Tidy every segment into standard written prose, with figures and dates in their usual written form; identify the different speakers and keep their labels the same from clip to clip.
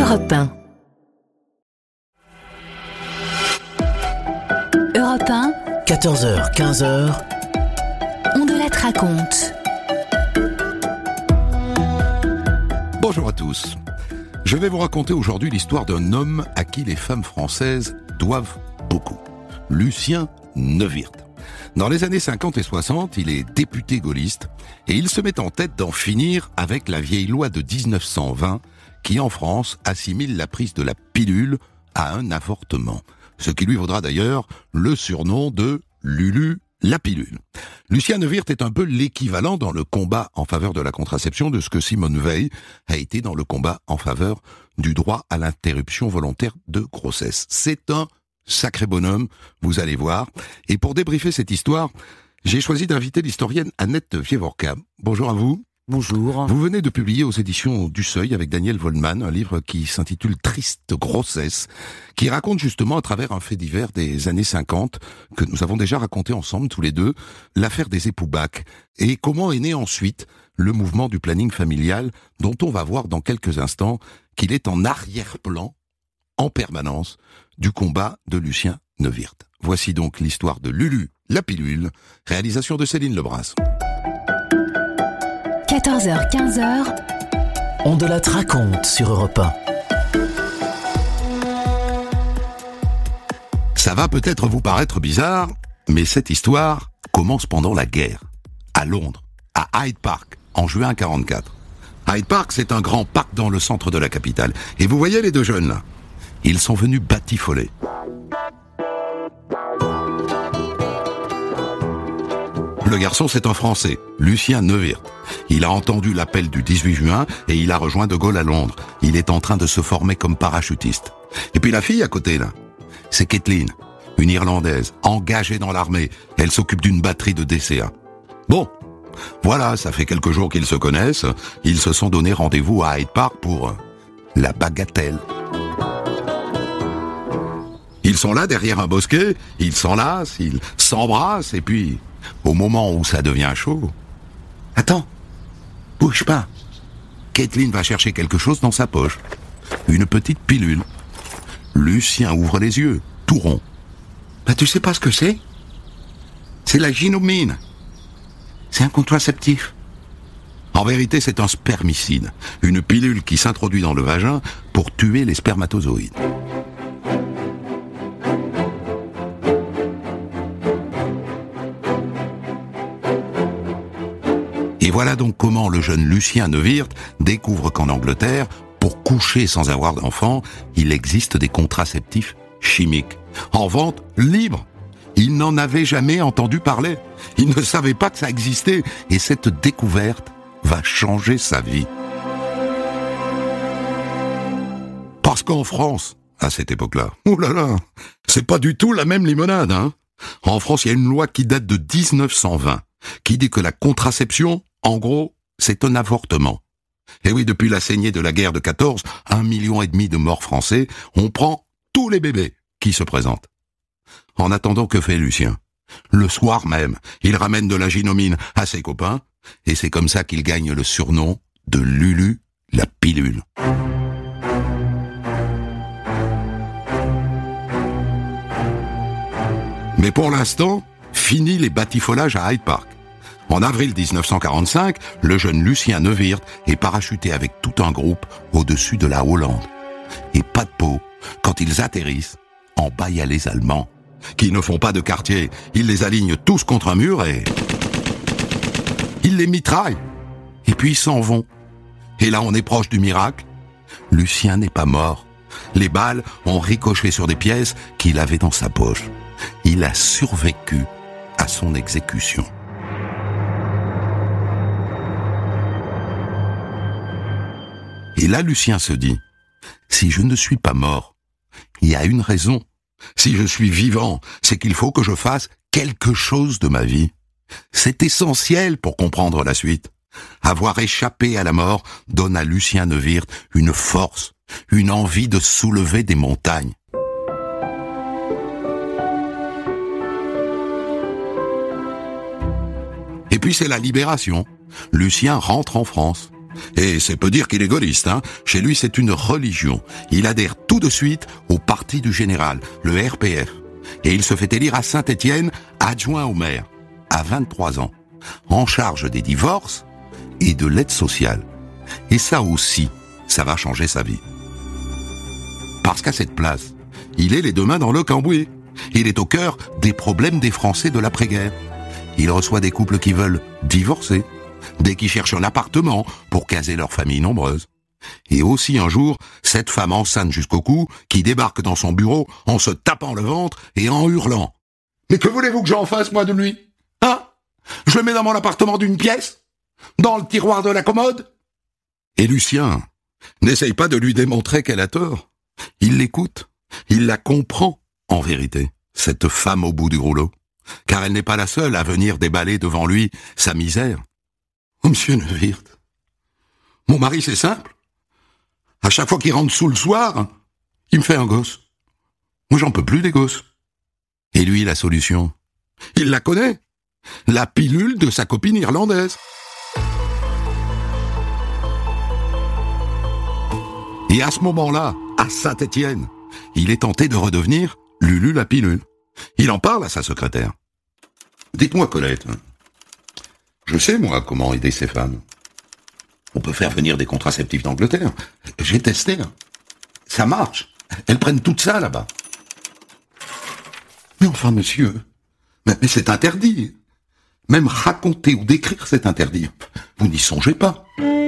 Speaker 1: Europe 1. Europe 1.
Speaker 2: 14h, 15h.
Speaker 1: On de la raconte.
Speaker 3: Bonjour à tous. Je vais vous raconter aujourd'hui l'histoire d'un homme à qui les femmes françaises doivent beaucoup. Lucien Neuwirth. Dans les années 50 et 60, il est député gaulliste et il se met en tête d'en finir avec la vieille loi de 1920 qui, en France, assimile la prise de la pilule à un avortement. Ce qui lui vaudra d'ailleurs le surnom de Lulu la pilule. Lucien Neuwirth est un peu l'équivalent dans le combat en faveur de la contraception de ce que Simone Veil a été dans le combat en faveur du droit à l'interruption volontaire de grossesse. C'est un sacré bonhomme, vous allez voir. Et pour débriefer cette histoire, j'ai choisi d'inviter l'historienne Annette Wieworka. Bonjour à vous.
Speaker 2: Bonjour.
Speaker 3: Vous venez de publier aux éditions du Seuil avec Daniel Vollmann un livre qui s'intitule Triste grossesse, qui raconte justement à travers un fait divers des années 50, que nous avons déjà raconté ensemble tous les deux, l'affaire des époux Bach, et comment est né ensuite le mouvement du planning familial, dont on va voir dans quelques instants qu'il est en arrière-plan, en permanence, du combat de Lucien Neuwirth. Voici donc l'histoire de Lulu la pilule, réalisation de Céline Lebras.
Speaker 1: 14h, 15h.
Speaker 2: On de la raconte sur Europe 1.
Speaker 3: Ça va peut-être vous paraître bizarre, mais cette histoire commence pendant la guerre, à Londres, à Hyde Park, en juin 1944. Hyde Park, c'est un grand parc dans le centre de la capitale. Et vous voyez les deux jeunes là, ils sont venus batifoler. Le garçon, c'est un Français, Lucien Neuwirth. Il a entendu l'appel du 18 juin et il a rejoint De Gaulle à Londres. Il est en train de se former comme parachutiste. Et puis la fille à côté, là, c'est Kathleen, une Irlandaise, engagée dans l'armée. Elle s'occupe d'une batterie de DCA. Bon, voilà, ça fait quelques jours qu'ils se connaissent. Ils se sont donné rendez-vous à Hyde Park pour la bagatelle. Ils sont là derrière un bosquet, ils s'enlacent, ils s'embrassent et puis, au moment où ça devient chaud... Attends, bouge pas. Kathleen va chercher quelque chose dans sa poche. Une petite pilule. Lucien ouvre les yeux, tout rond. Bah, tu sais pas ce que c'est ? C'est la ginomine. C'est un contraceptif. En vérité, c'est un spermicide. Une pilule qui s'introduit dans le vagin pour tuer les spermatozoïdes. Et voilà donc comment le jeune Lucien Neuwirth découvre qu'en Angleterre, pour coucher sans avoir d'enfant, il existe des contraceptifs chimiques, en vente libre. Il n'en avait jamais entendu parler. Il ne savait pas que ça existait. Et cette découverte va changer sa vie. Parce qu'en France, à cette époque-là, oh là là, c'est pas du tout la même limonade, hein. En France, il y a une loi qui date de 1920, qui dit que la contraception, en gros, c'est un avortement. Et oui, depuis la saignée de la guerre de 14, 1,5 million de morts français, on prend tous les bébés qui se présentent. En attendant, que fait Lucien ? Le soir même, il ramène de la ginomine à ses copains, et c'est comme ça qu'il gagne le surnom de Lulu la pilule. Mais pour l'instant, fini les batifolages à Hyde Park. En avril 1945, le jeune Lucien Neuwirth est parachuté avec tout un groupe au-dessus de la Hollande. Et pas de peau, quand ils atterrissent, en bas il y a les Allemands, qui ne font pas de quartier. Ils les alignent tous contre un mur et... ils les mitraillent. Et puis ils s'en vont. Et là on est proche du miracle. Lucien n'est pas mort. Les balles ont ricoché sur des pièces qu'il avait dans sa poche. Il a survécu à son exécution. Et là, Lucien se dit, si je ne suis pas mort, il y a une raison. Si je suis vivant, c'est qu'il faut que je fasse quelque chose de ma vie. C'est essentiel pour comprendre la suite. Avoir échappé à la mort donne à Lucien Neuwirth une force, une envie de soulever des montagnes. Et puis c'est la libération. Lucien rentre en France. Et c'est peu dire qu'il est gaulliste, hein. Chez lui, c'est une religion. Il adhère tout de suite au Parti du Général, le RPF. Et il se fait élire à Saint-Étienne, adjoint au maire, à 23 ans, en charge des divorces et de l'aide sociale. Et ça aussi, ça va changer sa vie. Parce qu'à cette place, il est les deux mains dans le cambouis. Il est au cœur des problèmes des Français de l'après-guerre. Il reçoit des couples qui veulent divorcer, des qui cherchent un appartement pour caser leur famille nombreuse. Et aussi un jour, cette femme enceinte jusqu'au cou qui débarque dans son bureau en se tapant le ventre et en hurlant. « Mais que voulez-vous que j'en fasse, moi, de lui ? Hein ? Je le mets dans mon appartement d'une pièce ? Dans le tiroir de la commode ?» Et Lucien n'essaye pas de lui démontrer qu'elle a tort. Il l'écoute, il la comprend, en vérité, cette femme au bout du rouleau, car elle n'est pas la seule à venir déballer devant lui sa misère. « Oh, monsieur Neuwirth, mon mari, c'est simple. À chaque fois qu'il rentre sous le soir, il me fait un gosse. Moi, j'en peux plus des gosses. » Et lui, la solution, il la connaît. La pilule de sa copine irlandaise. Et à ce moment-là, à Saint-Étienne, il est tenté de redevenir Lulu la pilule. Il en parle à sa secrétaire. « Dites-moi, Colette, je sais, moi, comment aider ces femmes. On peut faire venir des contraceptifs d'Angleterre. J'ai testé. Ça marche. Elles prennent tout ça, là-bas. Mais enfin, monsieur, mais c'est interdit. Même raconter ou décrire, c'est interdit. Vous n'y songez pas. »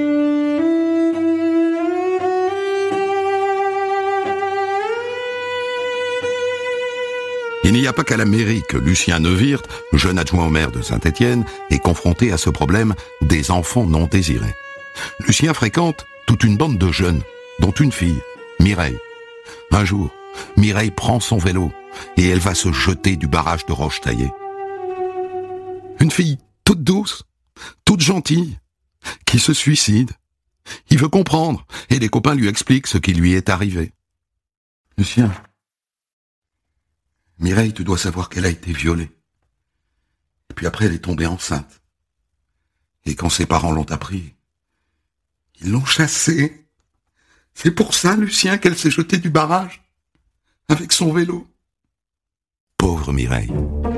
Speaker 3: Il n'y a pas qu'à la mairie que Lucien Neuwirth, jeune adjoint au maire de Saint-Étienne, est confronté à ce problème des enfants non désirés. Lucien fréquente toute une bande de jeunes, dont une fille, Mireille. Un jour, Mireille prend son vélo et elle va se jeter du barrage de Rochetaillé. Une fille toute douce, toute gentille, qui se suicide. Il veut comprendre et les copains lui expliquent ce qui lui est arrivé. « Lucien, Mireille, tu dois savoir qu'elle a été violée. Et puis après, elle est tombée enceinte. Et quand ses parents l'ont appris, ils l'ont chassée. C'est pour ça, Lucien, qu'elle s'est jetée du barrage, avec son vélo. » Pauvre Mireille.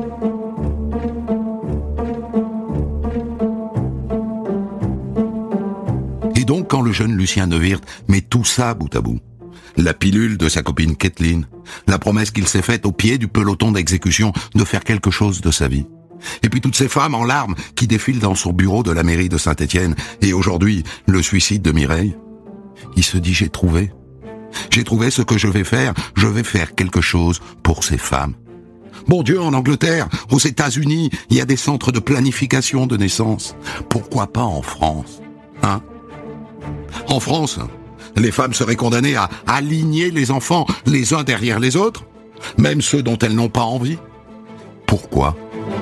Speaker 3: Et donc, quand le jeune Lucien Neuwirth met tout ça bout à bout, la pilule de sa copine Kathleen, la promesse qu'il s'est faite au pied du peloton d'exécution de faire quelque chose de sa vie, et puis toutes ces femmes en larmes qui défilent dans son bureau de la mairie de Saint-Étienne, et aujourd'hui, le suicide de Mireille, il se dit « j'ai trouvé ce que je vais faire quelque chose pour ces femmes. » Bon Dieu, en Angleterre, aux États-Unis, il y a des centres de planification de naissance. Pourquoi pas en France, hein ? En France, les femmes seraient condamnées à aligner les enfants les uns derrière les autres, même ceux dont elles n'ont pas envie. Pourquoi ?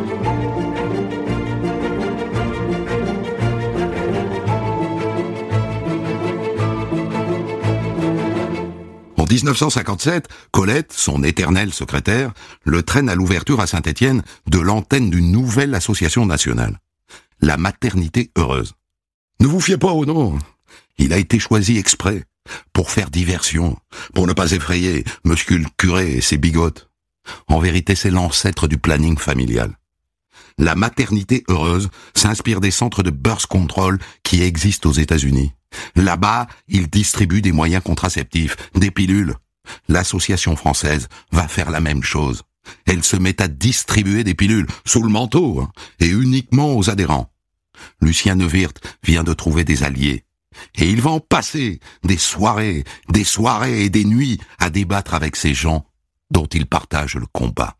Speaker 3: En 1957, Colette, son éternelle secrétaire, le traîne à l'ouverture à Saint-Étienne de l'antenne d'une nouvelle association nationale, la Maternité Heureuse. Ne vous fiez pas au nom. Il a été choisi exprès, pour faire diversion, pour ne pas effrayer monsieur le curé et ses bigotes. En vérité, c'est l'ancêtre du planning familial. La Maternité Heureuse s'inspire des centres de birth control qui existent aux États-Unis. Là-bas, ils distribuent des moyens contraceptifs, des pilules. L'association française va faire la même chose. Elle se met à distribuer des pilules, sous le manteau, et uniquement aux adhérents. Lucien Neuwirth vient de trouver des alliés. Et il va en passer des soirées et des nuits à débattre avec ces gens dont il partage le combat.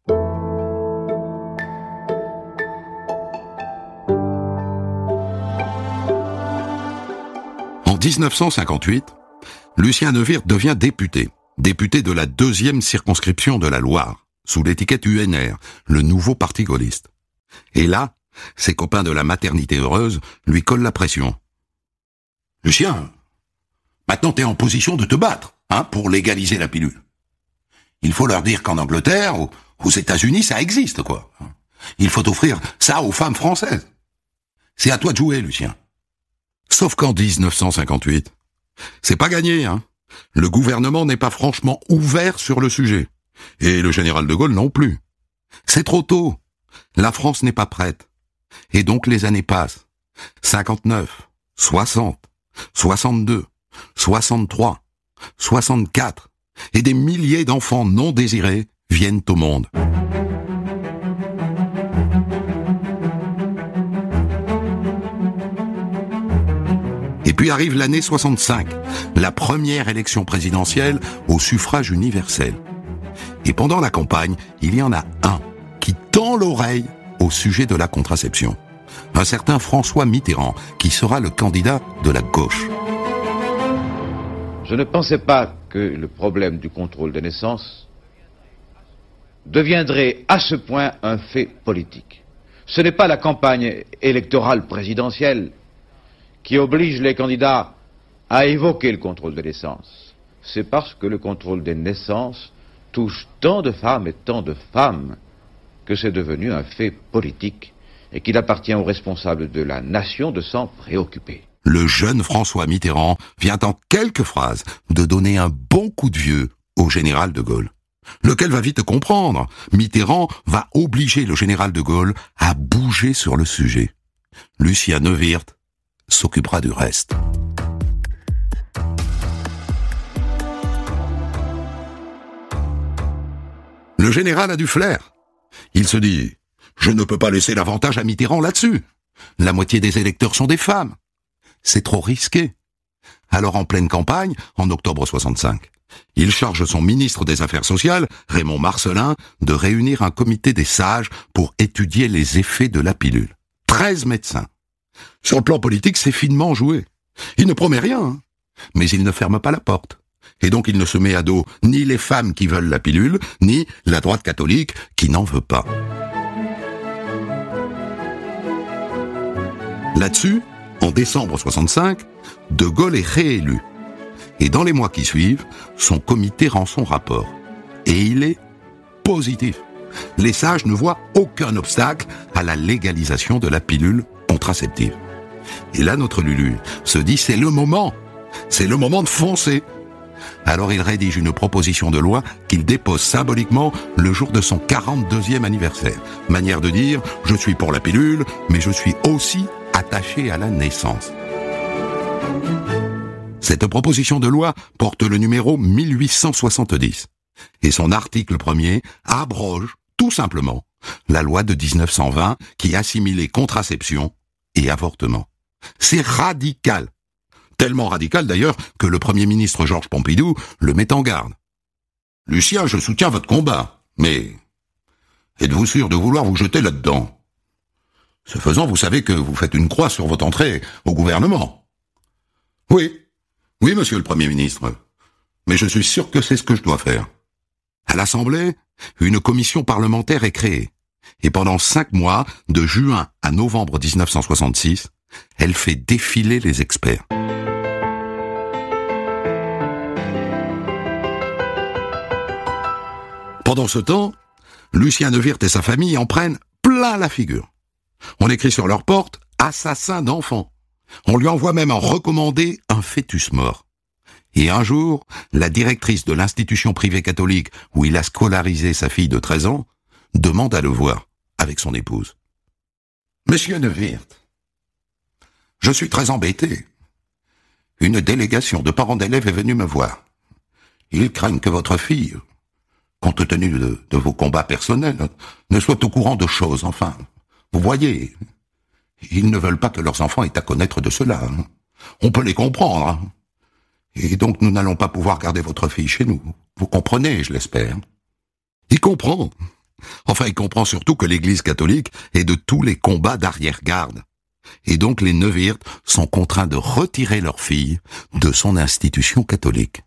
Speaker 3: En 1958, Lucien Neuwirth devient député de la 2e circonscription de la Loire, sous l'étiquette UNR, le nouveau parti gaulliste. Et là, ses copains de la Maternité Heureuse lui collent la pression. « Lucien, maintenant t'es en position de te battre, pour légaliser la pilule. Il faut leur dire qu'en Angleterre, aux États-Unis, ça existe, quoi. Il faut offrir ça aux femmes françaises. C'est à toi de jouer, Lucien. Sauf qu'en 1958, c'est pas gagné, hein. Le gouvernement n'est pas franchement ouvert sur le sujet. Et le général de Gaulle non plus. C'est trop tôt. La France n'est pas prête. Et donc les années passent. 59, 60, 62, 63, 64. Et des milliers d'enfants non désirés viennent au monde. Et puis arrive l'année 65, la première élection présidentielle au suffrage universel. Et pendant la campagne, il y en a un qui tend l'oreille au sujet de la contraception. Un certain François Mitterrand, qui sera le candidat de la gauche.
Speaker 4: Je ne pensais pas que le problème du contrôle des naissances deviendrait à ce point un fait politique. Ce n'est pas la campagne électorale présidentielle qui oblige les candidats à évoquer le contrôle des naissances. C'est parce que le contrôle des naissances touche tant de femmes et tant de femmes que c'est devenu un fait politique et qu'il appartient aux responsables de la nation de s'en préoccuper.
Speaker 3: Le jeune François Mitterrand vient en quelques phrases de donner un bon coup de vieux au général de Gaulle, lequel va vite comprendre. Mitterrand va obliger le général de Gaulle à bouger sur le sujet. Lucien Neuwirth s'occupera du reste. Le général a du flair. Il se dit « Je ne peux pas laisser l'avantage à Mitterrand là-dessus. La moitié des électeurs sont des femmes. C'est trop risqué. » Alors en pleine campagne, en octobre 65, il charge son ministre des Affaires sociales, Raymond Marcellin, de réunir un comité des sages pour étudier les effets de la pilule. 13 médecins. Sur le plan politique, c'est finement joué. Il ne promet rien, hein, mais il ne ferme pas la porte. Et donc il ne se met à dos ni les femmes qui veulent la pilule, ni la droite catholique qui n'en veut pas. Là-dessus, en décembre 65, De Gaulle est réélu. Et dans les mois qui suivent, son comité rend son rapport. Et il est positif. Les sages ne voient aucun obstacle à la légalisation de la pilule contraceptive. Et là, notre Lulu se dit, c'est le moment de foncer. Alors il rédige une proposition de loi qu'il dépose symboliquement le jour de son 42e anniversaire. Manière de dire, je suis pour la pilule, mais je suis aussi attaché à la naissance. Cette proposition de loi porte le numéro 1870 et son article 1er abroge tout simplement la loi de 1920 qui assimilait contraception et avortement. C'est radical. Tellement radical d'ailleurs que le Premier ministre Georges Pompidou le met en garde. « Lucien, je soutiens votre combat, mais êtes-vous sûr de vouloir vous jeter là-dedans ? Ce faisant, vous savez que vous faites une croix sur votre entrée au gouvernement. » « Oui, monsieur le Premier ministre, mais je suis sûr que c'est ce que je dois faire. » À l'Assemblée, une commission parlementaire est créée, et pendant 5 mois, de juin à novembre 1966, elle fait défiler les experts. Pendant ce temps, Lucien Neuwirth et sa famille en prennent plein la figure. On écrit sur leur porte « assassin d'enfants ». On lui envoie même en recommandé un fœtus mort. Et un jour, la directrice de l'institution privée catholique où il a scolarisé sa fille de 13 ans demande à le voir avec son épouse. « Monsieur Neuwirth, je suis très embêté. Une délégation de parents d'élèves est venue me voir. Ils craignent que votre fille, compte tenu de vos combats personnels, ne soit au courant de choses. Enfin, vous voyez, ils ne veulent pas que leurs enfants aient à connaître de cela. On peut les comprendre. Et donc nous n'allons pas pouvoir garder votre fille chez nous. Vous comprenez, je l'espère. » Il comprend. Enfin, il comprend surtout que l'Église catholique est de tous les combats d'arrière-garde. Et donc les Neuwirth sont contraints de retirer leur fille de son institution catholique.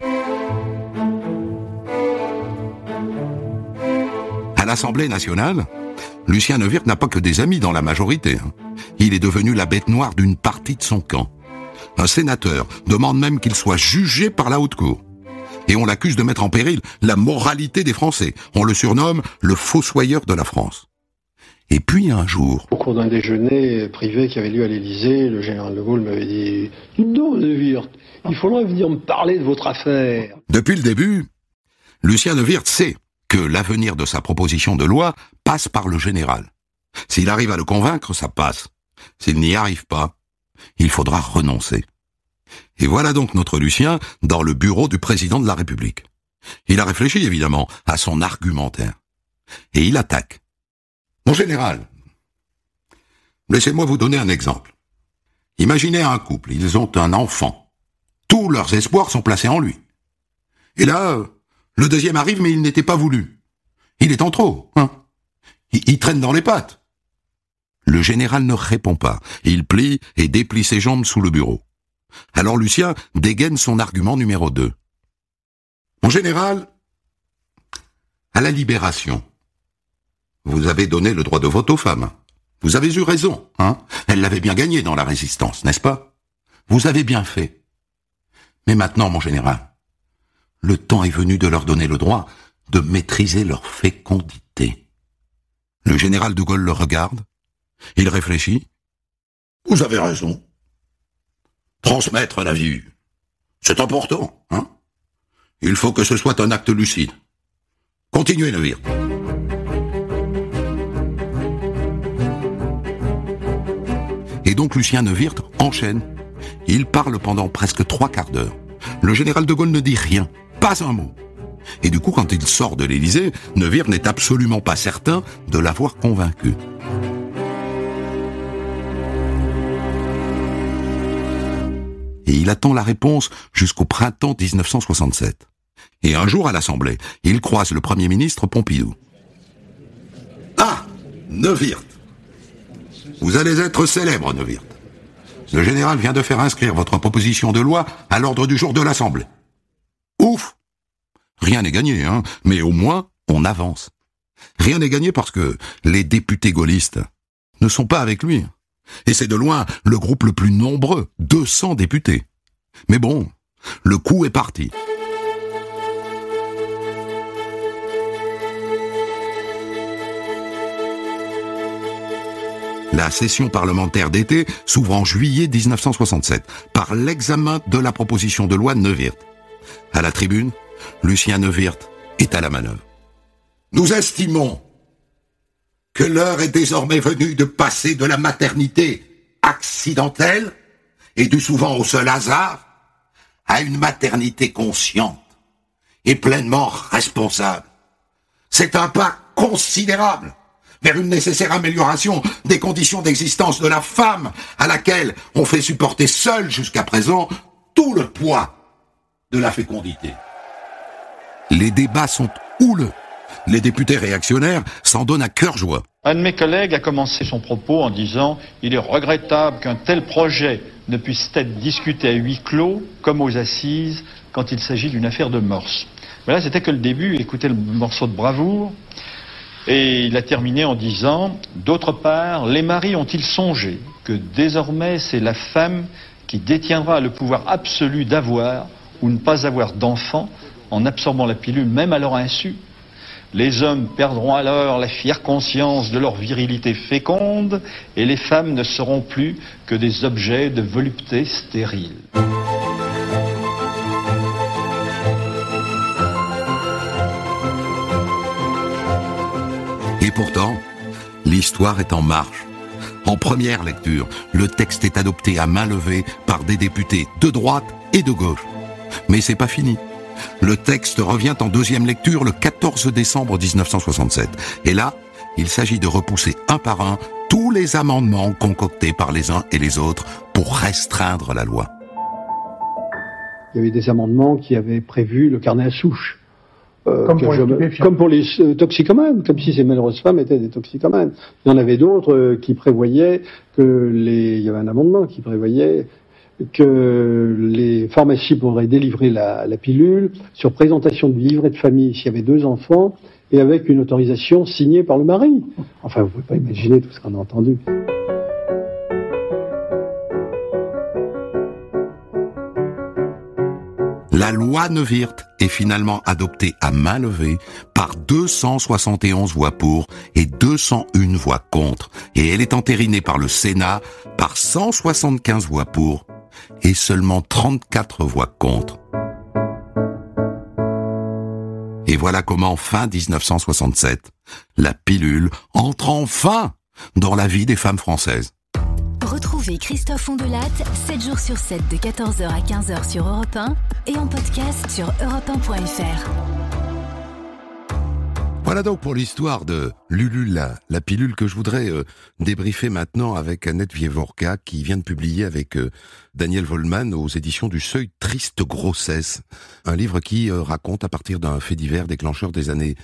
Speaker 3: À l'Assemblée nationale, Lucien Neuwirth n'a pas que des amis dans la majorité. Il est devenu la bête noire d'une partie de son camp. Un sénateur demande même qu'il soit jugé par la haute cour. Et on l'accuse de mettre en péril la moralité des Français. On le surnomme le fossoyeur de la France. Et puis un jour...
Speaker 5: Au cours d'un déjeuner privé qui avait lieu à l'Élysée, le général de Gaulle m'avait dit « Non, De Wirth, il faudrait venir me parler de votre affaire. »
Speaker 3: Depuis le début, Lucien de Wirth sait que l'avenir de sa proposition de loi passe par le général. S'il arrive à le convaincre, ça passe. S'il n'y arrive pas, il faudra renoncer. Et voilà donc notre Lucien dans le bureau du président de la République. Il a réfléchi évidemment à son argumentaire. Et il attaque. Mon général, laissez-moi vous donner un exemple. Imaginez un couple, ils ont un enfant. Tous leurs espoirs sont placés en lui. Et là, le deuxième arrive, mais il n'était pas voulu. Il est en trop, hein. Il traîne dans les pattes. Le général ne répond pas. Il plie et déplie ses jambes sous le bureau. Alors Lucien dégaine son argument numéro 2. Mon général, à la Libération, vous avez donné le droit de vote aux femmes. Vous avez eu raison, hein. Elles l'avaient bien gagné dans la résistance, n'est-ce pas? Vous avez bien fait. Mais maintenant, mon général, le temps est venu de leur donner le droit de maîtriser leur fécondité. Le général de Gaulle le regarde. Il réfléchit. Vous avez raison. Transmettre la vie, c'est important, hein. Il faut que ce soit un acte lucide. Continuez, de Wirth. Et donc Lucien de Wirth enchaîne. Il parle pendant presque 3 quarts d'heure. Le général de Gaulle ne dit rien, pas un mot. Et du coup, quand il sort de l'Élysée, de Wirth n'est absolument pas certain de l'avoir convaincu. Et il attend la réponse jusqu'au printemps 1967. Et un jour à l'Assemblée, il croise le Premier ministre Pompidou. « Ah, de Wirth, vous allez être célèbre, de Wirth. Le général vient de faire inscrire votre proposition de loi à l'ordre du jour de l'Assemblée. Ouf! Rien n'est gagné, hein, mais au moins, on avance. Rien n'est gagné parce que les députés gaullistes ne sont pas avec lui. Et c'est de loin le groupe le plus nombreux, 200 députés. Mais bon, le coup est parti. La session parlementaire d'été s'ouvre en juillet 1967 par l'examen de la proposition de loi de Neuwirth. À la tribune, Lucien Neuwirth est à la manœuvre. Nous estimons que l'heure est désormais venue de passer de la maternité accidentelle et due souvent au seul hasard à une maternité consciente et pleinement responsable. C'est un pas considérable vers une nécessaire amélioration des conditions d'existence de la femme à laquelle on fait supporter seule jusqu'à présent tout le poids de la fécondité. Les débats sont houleux. Les députés réactionnaires s'en donnent à cœur joie.
Speaker 6: Un de mes collègues a commencé son propos en disant « Il est regrettable qu'un tel projet ne puisse être discuté à huis clos comme aux assises quand il s'agit d'une affaire de mœurs. » Mais là, c'était que le début, écoutez le morceau de bravoure. Et il a terminé en disant « D'autre part, les maris ont-ils songé que désormais c'est la femme qui détiendra le pouvoir absolu d'avoir ou ne pas avoir d'enfants en absorbant la pilule même à leur insu ? Les hommes perdront alors la fière conscience de leur virilité féconde et les femmes ne seront plus que des objets de volupté stérile. »
Speaker 3: Et pourtant, l'histoire est en marche. En première lecture, le texte est adopté à main levée par des députés de droite et de gauche. Mais c'est pas fini. Le texte revient en deuxième lecture le 14 décembre 1967. Et là, il s'agit de repousser un par un tous les amendements concoctés par les uns et les autres pour restreindre la loi.
Speaker 5: Il y avait des amendements qui avaient prévu le carnet à souche.
Speaker 7: Comme
Speaker 5: pour les toxicomanes, comme si ces malheureuses femmes étaient des toxicomanes. Il y en avait d'autres qui prévoyaient il y avait un amendement qui prévoyait que les pharmacies pourraient délivrer la pilule sur présentation du livret de famille s'il y avait 2 enfants et avec une autorisation signée par le mari. Enfin, vous ne pouvez pas imaginer tout ce qu'on a entendu.
Speaker 3: La loi Neuwirth est finalement adoptée à main levée par 271 voix pour et 201 voix contre, et elle est entérinée par le Sénat par 175 voix pour et seulement 34 voix contre. Et voilà comment, fin 1967, la pilule entre enfin dans la vie des femmes françaises.
Speaker 1: Retrouvez Christophe Ondelat 7 jours sur 7 de 14h à 15h sur Europe 1 et en podcast sur europe1.fr.
Speaker 3: Voilà donc pour l'histoire de Lulu, la pilule que je voudrais débriefer maintenant avec Annette Wieworka qui vient de publier avec Daniel Wollmann aux éditions du Seuil Triste Grossesse. Un livre qui raconte à partir d'un fait divers déclencheur des années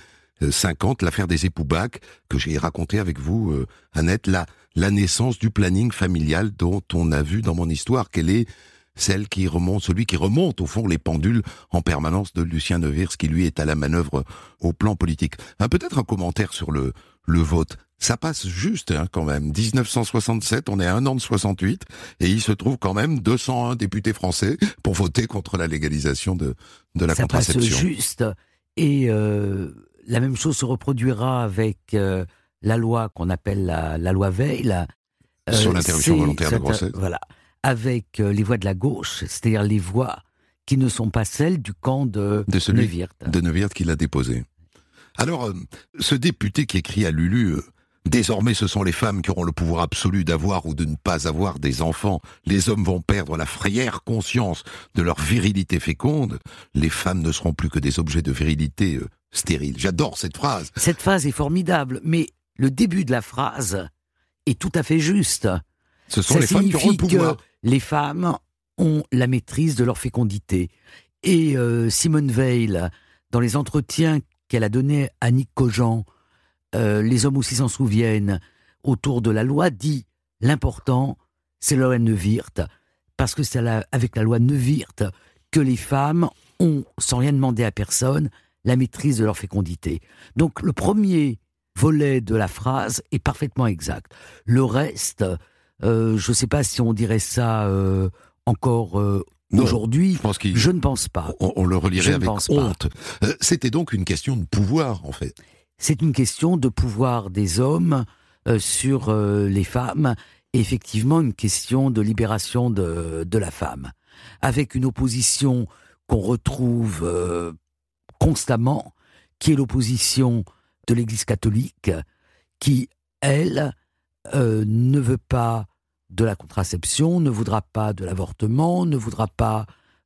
Speaker 3: 50, l'affaire des époux Bach, que j'ai raconté avec vous, Annette, la naissance du planning familial dont on a vu dans mon histoire qu'elle est celui qui remonte au fond les pendules en permanence de Lucien Neuwirth, qui lui est à la manœuvre au plan politique. Peut-être un commentaire sur le vote. Ça passe juste quand même. 1967, on est à 1 an de 68, et il se trouve quand même 201 députés français pour voter contre la légalisation de la contraception.
Speaker 8: Ça passe juste, et la même chose se reproduira avec la loi qu'on appelle la loi Veil.
Speaker 3: Sur l'interruption volontaire de grossesse.
Speaker 8: Voilà. Avec les voix de la gauche, c'est-à-dire les voix qui ne sont pas celles du camp de Neuwirth.
Speaker 3: De Neuwirth qui l'a déposé. Alors, ce député qui écrit à Lulu, désormais ce sont les femmes qui auront le pouvoir absolu d'avoir ou de ne pas avoir des enfants. Les hommes vont perdre la fière conscience de leur virilité féconde. Les femmes ne seront plus que des objets de virilité stérile. J'adore cette phrase.
Speaker 8: Cette phrase est formidable, mais le début de la phrase est tout à fait juste.
Speaker 3: Ce sont les femmes qui auront le pouvoir.
Speaker 8: Les femmes ont la maîtrise de leur fécondité. Et Simone Veil, dans les entretiens qu'elle a donnés à Nick Cogent, les hommes aussi s'en souviennent, autour de la loi, dit l'important, c'est la loi Neuwirth, parce que c'est avec la loi Neuwirth que les femmes ont, sans rien demander à personne, la maîtrise de leur fécondité. Donc le premier volet de la phrase est parfaitement exact. Le reste, je ne sais pas si on dirait ça encore aujourd'hui, je ne pense pas.
Speaker 3: On le relirait avec honte. C'était donc une question de pouvoir, en fait.
Speaker 8: C'est une question de pouvoir des hommes sur les femmes, et effectivement une question de libération de la femme, avec une opposition qu'on retrouve constamment, qui est l'opposition de l'Église catholique, qui, elle, ne veut pas de la contraception, ne voudra pas de l'avortement, ne voudra pas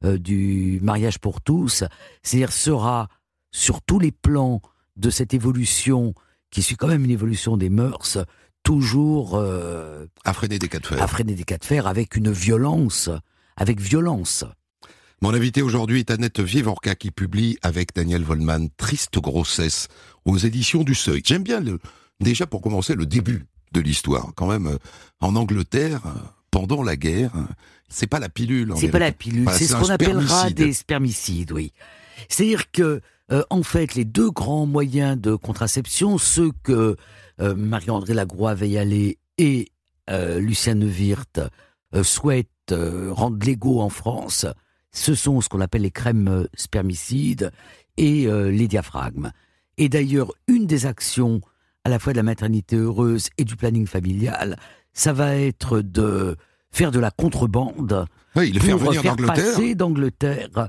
Speaker 8: du mariage pour tous, c'est-à-dire sera sur tous les plans de cette évolution, qui suit quand même une évolution des mœurs, toujours
Speaker 3: à freiner des cas de fer.
Speaker 8: À freiner des cas de fer avec une violence, avec violence.
Speaker 3: Mon invité aujourd'hui est Annette Wieworka qui publie avec Daniel Wollmann Triste Grossesse aux éditions du Seuil. J'aime bien déjà pour commencer le début de l'histoire. Quand même, en Angleterre, pendant la guerre, c'est pas la pilule.
Speaker 8: C'est pas la pilule, voilà, c'est ce qu'on appellera des spermicides, oui. C'est-à-dire que, en fait, les deux grands moyens de contraception, ceux que Marie-André Lagroix-Veillallet et Lucien Neuwirth souhaitent rendre légaux en France, ce sont ce qu'on appelle les crèmes spermicides et les diaphragmes. Et d'ailleurs, une des actions à la fois de la maternité heureuse et du planning familial, ça va être de faire de la contrebande pour faire passer d'Angleterre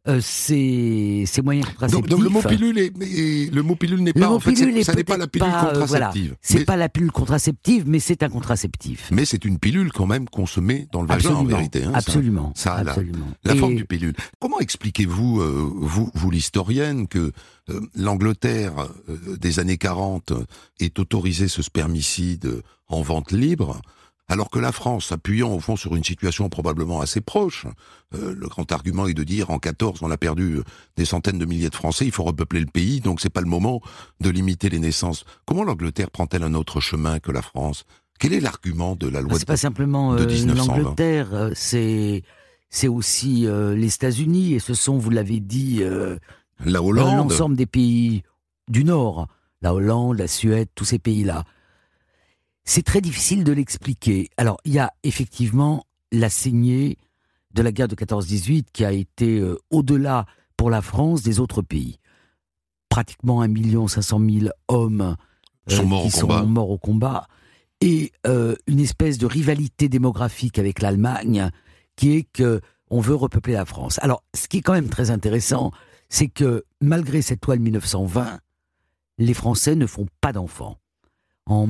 Speaker 8: ces moyens contraceptifs.
Speaker 3: Donc le mot pilule n'est pas, en fait, ça n'est pas la pilule contraceptive. Voilà,
Speaker 8: c'est pas la pilule contraceptive, mais c'est un contraceptif.
Speaker 3: Mais c'est une pilule quand même consommée dans le vagin, en vérité. Hein,
Speaker 8: absolument.
Speaker 3: Ça a
Speaker 8: absolument.
Speaker 3: La forme du pilule. Comment expliquez-vous, vous l'historienne, que l'Angleterre des années 40 ait autorisé ce spermicide en vente libre, alors que la France, s'appuyant au fond sur une situation probablement assez proche, le grand argument est de dire en 14 on a perdu des centaines de milliers de Français, il faut repeupler le pays, donc c'est pas le moment de limiter les naissances. Comment l'Angleterre prend-elle un autre chemin que la France ? Quel est l'argument de la loi
Speaker 8: c'est pas simplement
Speaker 3: de 1920 ?
Speaker 8: L'Angleterre, c'est aussi les États-Unis, et ce sont, vous l'avez dit,
Speaker 3: la Hollande,
Speaker 8: l'ensemble des pays du Nord, la Hollande, la Suède, tous ces pays-là. C'est très difficile de l'expliquer. Alors, il y a effectivement la saignée de la guerre de 14-18 qui a été au-delà pour la France des autres pays. Pratiquement 1 500 000 hommes sont morts au combat. Et une espèce de rivalité démographique avec l'Allemagne qui est qu'on veut repeupler la France. Alors, ce qui est quand même très intéressant, c'est que malgré cette loi de 1920, les Français ne font pas d'enfants. En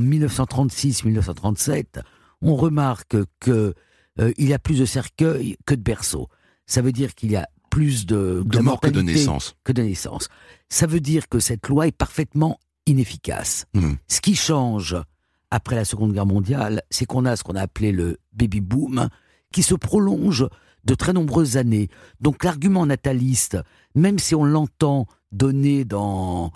Speaker 8: 1936-1937, on remarque qu'il y a plus de cercueils que de berceaux. Ça veut dire qu'il y a plus de
Speaker 3: morts que de naissances.
Speaker 8: Ça veut dire que cette loi est parfaitement inefficace. Ce qui change après la Seconde Guerre mondiale, c'est qu'on a ce qu'on a appelé le baby-boom, qui se prolonge de très nombreuses années. Donc l'argument nataliste, même si on l'entend donné dans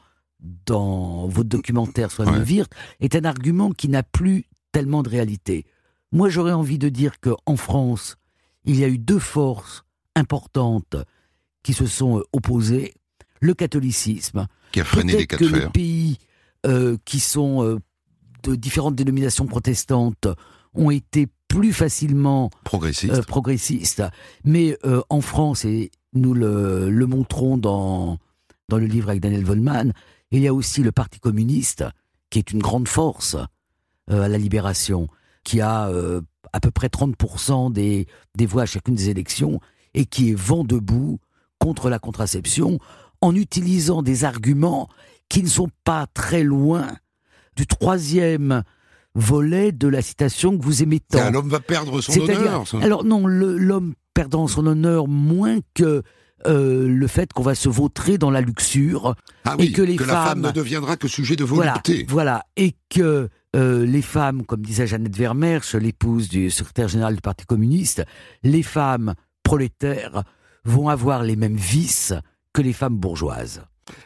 Speaker 8: votre documentaire sur la Wirth, est un argument qui n'a plus tellement de réalité. Moi, j'aurais envie de dire qu'en France, il y a eu 2 forces importantes qui se sont opposées. Le catholicisme,
Speaker 3: qui a freiné les cas de fer.
Speaker 8: Les pays qui sont de différentes dénominations protestantes ont été plus facilement progressistes. Mais en France, et nous le montrons dans le livre avec Daniel Vollmann, il y a aussi le Parti communiste, qui est une grande force à la Libération, qui a à peu près 30% des voix à chacune des élections, et qui est vent debout contre la contraception, en utilisant des arguments qui ne sont pas très loin du 3e volet de la citation que vous aimez tant.
Speaker 3: L'homme va perdre son honneur.
Speaker 8: Alors non, l'homme perdant son honneur moins que le fait qu'on va se vautrer dans la luxure.
Speaker 3: Et que la femme ne deviendra que sujet de volupté.
Speaker 8: Voilà, et que les femmes, comme disait Jeannette Vermeersch, l'épouse du secrétaire général du Parti communiste, les femmes prolétaires vont avoir les mêmes vices que les femmes bourgeoises.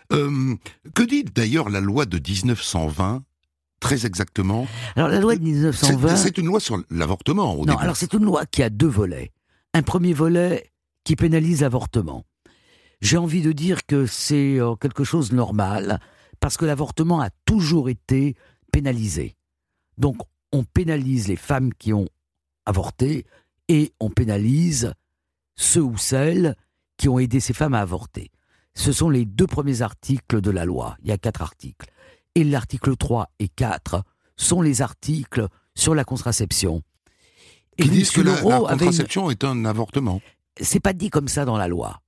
Speaker 3: Que dit d'ailleurs la loi de 1920 très exactement?
Speaker 8: Alors la loi de 1920...
Speaker 3: C'est une loi sur l'avortement au début.
Speaker 8: Alors c'est une loi qui a 2 volets. Un premier volet qui pénalise l'avortement. J'ai envie de dire que c'est quelque chose de normal, parce que l'avortement a toujours été pénalisé. Donc on pénalise les femmes qui ont avorté, et on pénalise ceux ou celles qui ont aidé ces femmes à avorter. Ce sont les 2 premiers articles de la loi. Il y a 4 articles. Et l'article 3 et 4 sont les articles sur la contraception.
Speaker 3: Et qui disent que la contraception est un avortement.
Speaker 8: C'est pas dit comme ça dans la loi.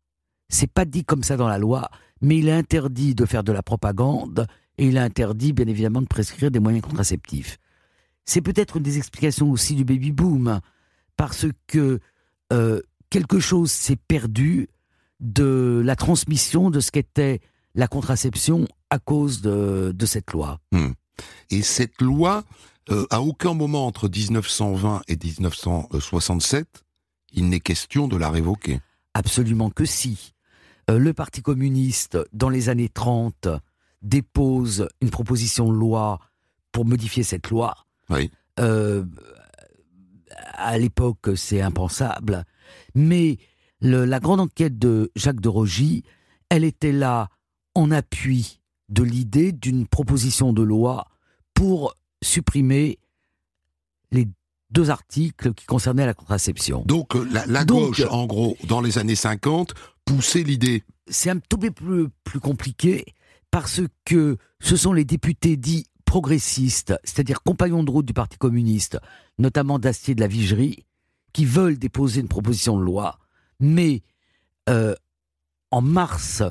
Speaker 8: Mais il est interdit de faire de la propagande, et il est interdit, bien évidemment, de prescrire des moyens contraceptifs. C'est peut-être une des explications aussi du baby-boom, parce que quelque chose s'est perdu de la transmission de ce qu'était la contraception à cause de cette loi.
Speaker 3: Et cette loi, à aucun moment entre 1920 et 1967, il n'est question de la révoquer.
Speaker 8: Absolument que si. Le Parti communiste, dans les années 30, dépose une proposition de loi pour modifier cette loi.
Speaker 3: Oui.
Speaker 8: À l'époque, c'est impensable. Mais la grande enquête de Jacques de Rogy, elle était là en appui de l'idée d'une proposition de loi pour supprimer les 2 articles qui concernaient la contraception.
Speaker 3: Donc la gauche, en gros, dans les années 50, poussait l'idée.
Speaker 8: C'est un tout peu plus compliqué, parce que ce sont les députés dits progressistes, c'est-à-dire compagnons de route du Parti communiste, notamment d'Astier de la Vigerie, qui veulent déposer une proposition de loi, mais en mars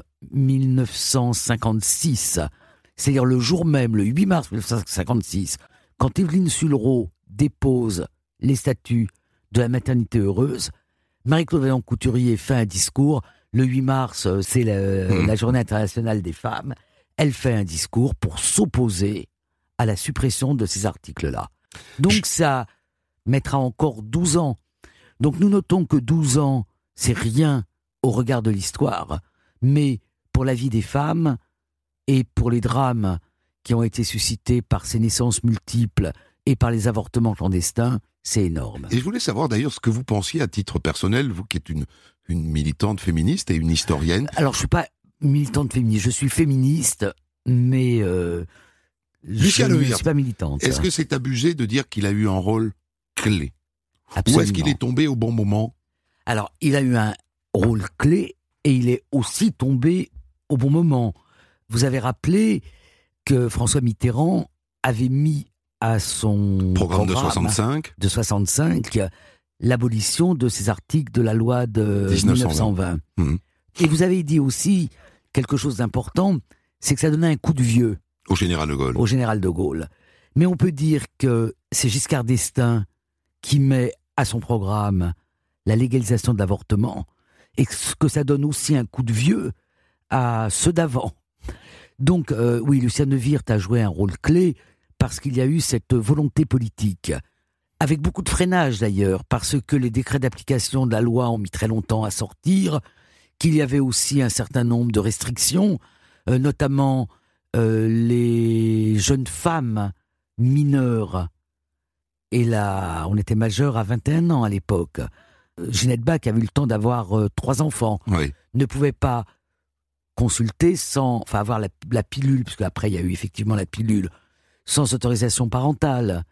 Speaker 8: 1956, c'est-à-dire le jour même, le 8 mars 1956, quand Évelyne Sullereau dépose les statuts de la maternité heureuse, Marie-Claude Vaillant-Couturier fait un discours. Le 8 mars, c'est la journée internationale des femmes. Elle fait un discours pour s'opposer à la suppression de ces articles-là. Donc ça mettra encore 12 ans. Donc nous notons que 12 ans, c'est rien au regard de l'histoire, mais pour la vie des femmes et pour les drames qui ont été suscités par ces naissances multiples et par les avortements clandestins, c'est énorme.
Speaker 3: Et je voulais savoir d'ailleurs ce que vous pensiez à titre personnel, vous qui êtes une militante féministe et une historienne.
Speaker 8: Alors je ne suis pas militante féministe, je suis féministe, mais je ne suis pas militante.
Speaker 3: Est-ce que c'est abusé de dire qu'il a eu un rôle clé?
Speaker 8: Absolument.
Speaker 3: Ou est-ce qu'il est tombé au bon moment?
Speaker 8: Alors, il a eu un rôle clé et il est aussi tombé au bon moment. Vous avez rappelé que François Mitterrand avait mis à son
Speaker 3: programme de 65
Speaker 8: l'abolition de ces articles de la loi de 1920. Et vous avez dit aussi quelque chose d'important, c'est que ça donnait un coup de vieux
Speaker 3: au général de Gaulle.
Speaker 8: Mais on peut dire que c'est Giscard d'Estaing qui met à son programme la légalisation de l'avortement et que ça donne aussi un coup de vieux à ceux d'avant. Donc oui, Lucien Neuwirth a joué un rôle clé parce qu'il y a eu cette volonté politique, avec beaucoup de freinage d'ailleurs, parce que les décrets d'application de la loi ont mis très longtemps à sortir, qu'il y avait aussi un certain nombre de restrictions, notamment les jeunes femmes mineures. Et là, on était majeur à 21 ans à l'époque. Ginette Bach avait eu le temps d'avoir 3 enfants, ne pouvait pas consulter avoir la pilule, puisque après il y a eu effectivement la pilule, sans autorisation parentale.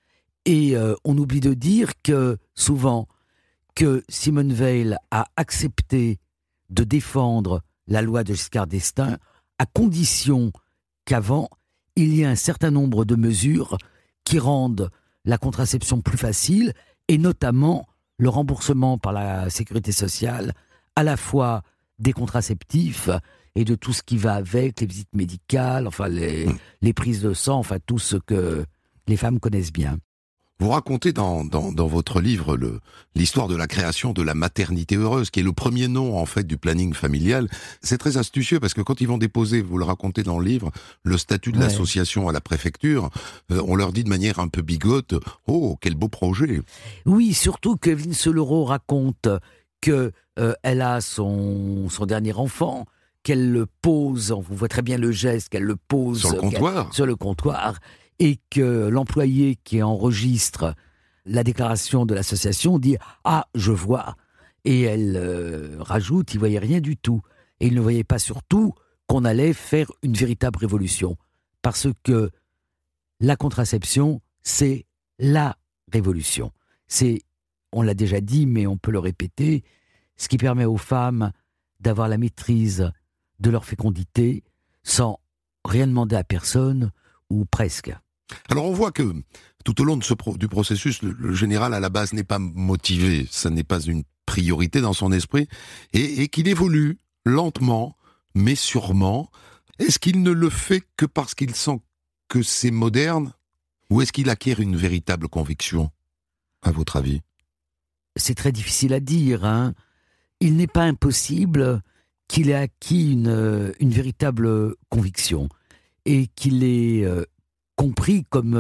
Speaker 8: Et on oublie de dire que souvent que Simone Veil a accepté de défendre la loi de Giscard d'Estaing à condition qu'avant, il y ait un certain nombre de mesures qui rendent la contraception plus facile, et notamment le remboursement par la sécurité sociale, à la fois des contraceptifs et de tout ce qui va avec, les visites médicales, enfin les prises de sang, enfin tout ce que les femmes connaissent bien.
Speaker 3: Vous racontez dans votre livre l'histoire de la création de la maternité heureuse, qui est le premier nom en fait du planning familial. C'est très astucieux parce que quand ils vont déposer, vous le racontez dans le livre, le statut de l'association à la préfecture, on leur dit de manière un peu bigote « Oh, quel beau projet !»
Speaker 8: Oui, surtout que Evelyne Solereau raconte que elle a son dernier enfant, qu'elle le pose, on voit très bien le geste, qu'elle le pose sur le comptoir, et que l'employé qui enregistre la déclaration de l'association dit « Ah, je vois !» Et elle rajoute « Il ne voyait rien du tout ». Et il ne voyait pas surtout qu'on allait faire une véritable révolution. Parce que la contraception, c'est la révolution. C'est, on l'a déjà dit, mais on peut le répéter, ce qui permet aux femmes d'avoir la maîtrise de leur fécondité sans rien demander à personne, ou presque.
Speaker 3: Alors on voit que tout au long du processus, le général à la base n'est pas motivé, ça n'est pas une priorité dans son esprit, et qu'il évolue lentement, mais sûrement. Est-ce qu'il ne le fait que parce qu'il sent que c'est moderne, ou est-ce qu'il acquiert une véritable conviction, à votre avis ?
Speaker 8: C'est très difficile à dire, hein. Il n'est pas impossible qu'il ait acquis une véritable conviction, et qu'il ait compris, comme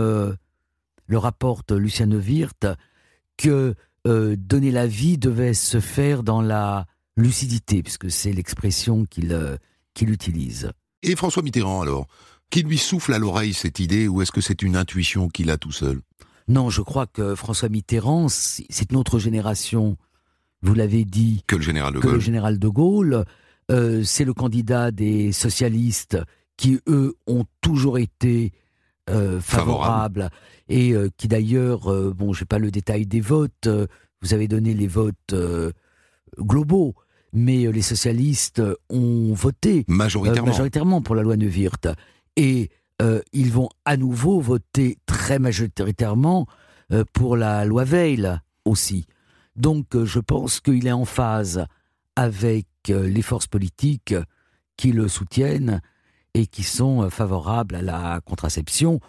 Speaker 8: le rapporte Lucien Neuwirth, que donner la vie devait se faire dans la lucidité, puisque c'est l'expression qu'il utilise.
Speaker 3: Et François Mitterrand, alors, qui lui souffle à l'oreille cette idée, ou est-ce que c'est une intuition qu'il a tout seul ?
Speaker 8: Non, je crois que François Mitterrand, c'est notre génération, vous l'avez dit,
Speaker 3: que le général
Speaker 8: de Gaulle. C'est le candidat des socialistes qui, eux, ont toujours été favorables, et qui d'ailleurs, je n'ai pas le détail des votes, vous avez donné les votes globaux, mais les socialistes ont voté majoritairement pour la loi Neuwirth, et ils vont à nouveau voter très majoritairement pour la loi Veil aussi. Donc je pense qu'il est en phase avec les forces politiques qui le soutiennent et qui sont favorables à la contraception.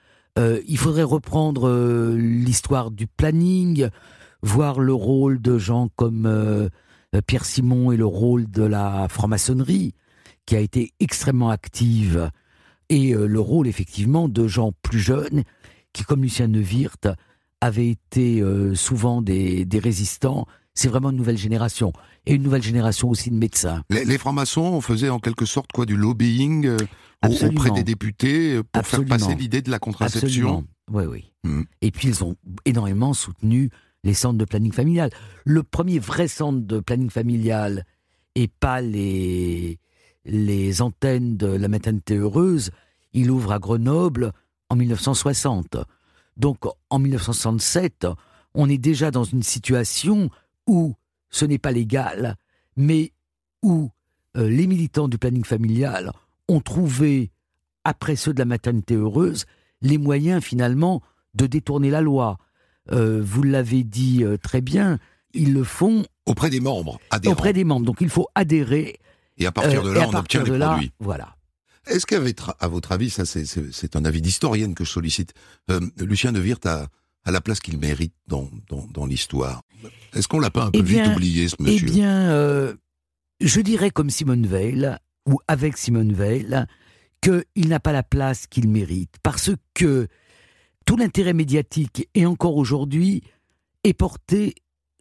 Speaker 8: Il faudrait reprendre l'histoire du planning, voir le rôle de gens comme Pierre Simon et le rôle de la franc-maçonnerie, qui a été extrêmement active, et le rôle effectivement de gens plus jeunes, qui comme Lucien Neuwirth, avaient été souvent des résistants. C'est vraiment une nouvelle génération, et une nouvelle génération aussi de médecins.
Speaker 3: Les francs-maçons faisaient en quelque sorte du lobbying auprès des députés pour faire passer l'idée de la contraception.
Speaker 8: Oui. Et puis ils ont énormément soutenu les centres de planning familial. Le premier vrai centre de planning familial, et pas les antennes de la maternité heureuse, il ouvre à Grenoble en 1960. Donc en 1967, on est déjà dans une situation où ce n'est pas légal, mais où les militants du planning familial ont trouvé, après ceux de la maternité heureuse, les moyens finalement de détourner la loi. Vous l'avez dit très bien, ils le font
Speaker 3: auprès des membres, adhérents.
Speaker 8: Auprès des membres, donc il faut adhérer.
Speaker 3: Et à partir de là, on obtient les produits.
Speaker 8: Voilà.
Speaker 3: Est-ce qu'à votre avis, ça c'est un avis d'historienne que je sollicite, Lucien Neuwirth a la place qu'il mérite dans l'histoire? Est-ce qu'on l'a pas un peu vite oublié, ce monsieur?
Speaker 8: Eh bien, je dirais comme Simone Veil, ou avec Simone Veil, qu'il n'a pas la place qu'il mérite. Parce que tout l'intérêt médiatique, et encore aujourd'hui, est porté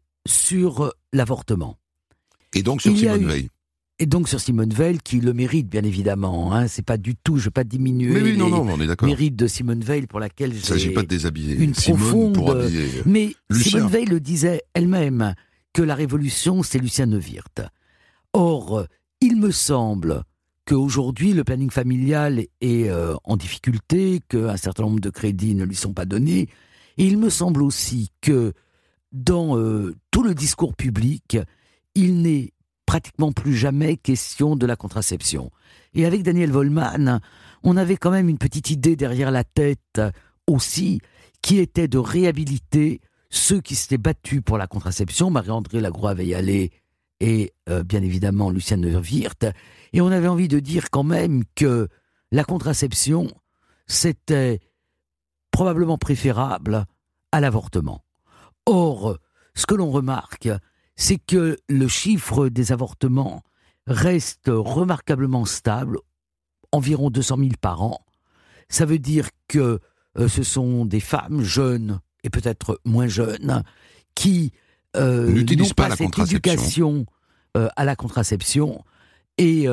Speaker 8: sur l'avortement.
Speaker 3: Et donc sur Simone Veil.
Speaker 8: Et donc sur Simone Veil, qui le mérite bien évidemment. Hein, c'est pas du tout, je ne veux pas diminuer les mérites de Simone Veil pour laquelle j'ai. Il ne s'agit
Speaker 3: pas de déshabiller
Speaker 8: une
Speaker 3: Simone
Speaker 8: profonde.
Speaker 3: Pour habiller
Speaker 8: mais
Speaker 3: Lucien.
Speaker 8: Simone Veil le disait elle-même que la révolution c'est Lucien Neuwirth. Or, il me semble qu'aujourd'hui le planning familial est en difficulté, qu'un certain nombre de crédits ne lui sont pas donnés, et il me semble aussi que dans tout le discours public, il n'est pratiquement plus jamais question de la contraception. Et avec Daniel Wollmann, on avait quand même une petite idée derrière la tête aussi, qui était de réhabiliter ceux qui s'étaient battus pour la contraception, Marie-André Lagroix-Veillalé et bien évidemment Lucien Neuwirth. Et on avait envie de dire quand même que la contraception, c'était probablement préférable à l'avortement. Or, ce que l'on remarque, c'est que le chiffre des avortements reste remarquablement stable, environ 200 000 par an. Ça veut dire que ce sont des femmes jeunes et peut-être moins jeunes qui n'ont pas cette éducation à la contraception. Et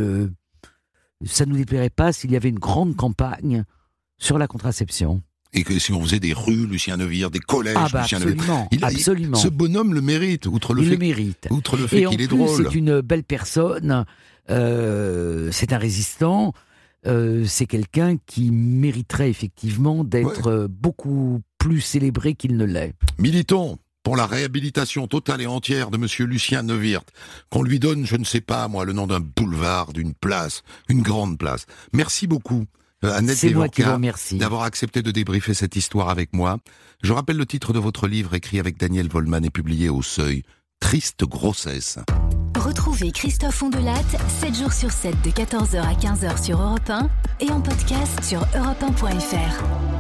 Speaker 8: ça ne nous déplairait pas s'il y avait une grande campagne sur la contraception.
Speaker 3: Et que si on faisait des rues, Lucien Neuwirth, des collèges, Lucien
Speaker 8: Neuwirth. Absolument.
Speaker 3: Ce bonhomme le mérite, outre le fait qu'il est drôle.
Speaker 8: C'est une belle personne, c'est un résistant, c'est quelqu'un qui mériterait effectivement d'être beaucoup plus célébré qu'il ne l'est.
Speaker 3: Militons pour la réhabilitation totale et entière de monsieur Lucien Neuwirth, qu'on lui donne, je ne sais pas moi, le nom d'un boulevard, d'une place, une grande place. Merci beaucoup. Annette Desvorka, d'avoir accepté de débriefer cette histoire avec moi. Je rappelle le titre de votre livre écrit avec Daniel Wollmann et publié au Seuil, Triste grossesse.
Speaker 1: Retrouvez Christophe Ondelat 7 jours sur 7 de 14h à 15h sur Europe 1 et en podcast sur europe1.fr.